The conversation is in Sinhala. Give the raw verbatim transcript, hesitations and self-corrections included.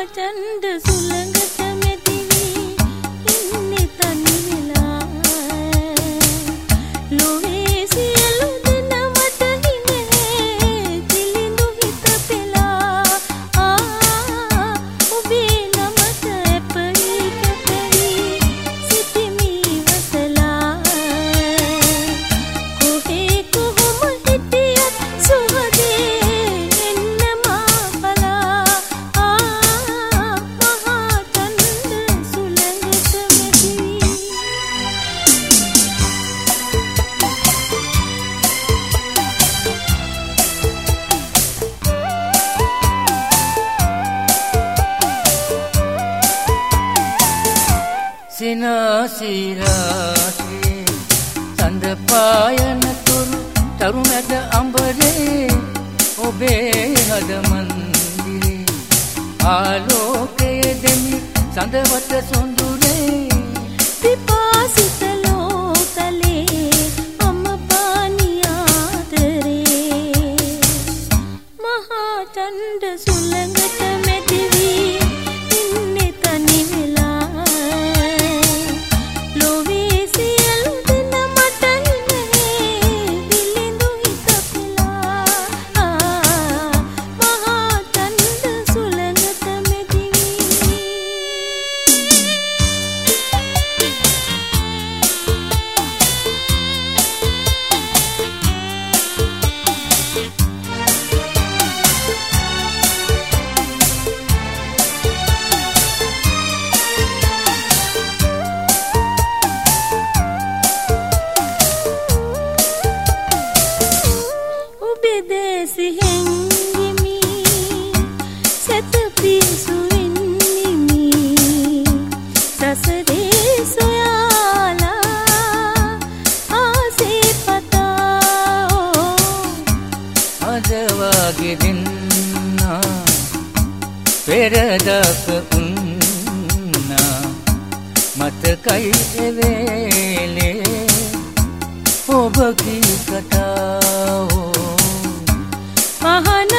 චණ්ඩ සුළඟට මෙදිවි ඉන්නේ තනි වෙලා ලෝහේ සියලු දෙන මට හිනේ දිලිඳු හිත පෙලා ආ ඔබේ නමට එපරි කැපරි සිටිමි වසලා කොහේ කොහොම හිටියත් සුවදේ එන්න මා බලා ආ මහා චණ්ඩ සුළඟට මෙදිවි සිනාසිරාසේ සඳ පායන තුරු තරුණට අඹරේ ඔබේ හද මන්දිරේ ආලෝකයේ දෙමි සඳවට සොඳුරේ පිපාසිත ලෝතලේ අම පානියාදරේ මහා චණ්ඩ සුළඟට මෙදිවි ඉන්නේ තනි වෙලා ලෝවේ සියලු දෙන මට හිනේ දිලිඳු හිත පෙලා ආ මහා චණ්ඩ සුළඟට මෙදිවි ඔබේ දේසි හැංගිමි සැතපිසු වෙන්නිමි සසරේ සොයාලා ආසේ පතා අද වගේ දෙන්නා පෙරදක උන්නා මතකයි එවේලේ ඔබ කී කතාවෝ මහන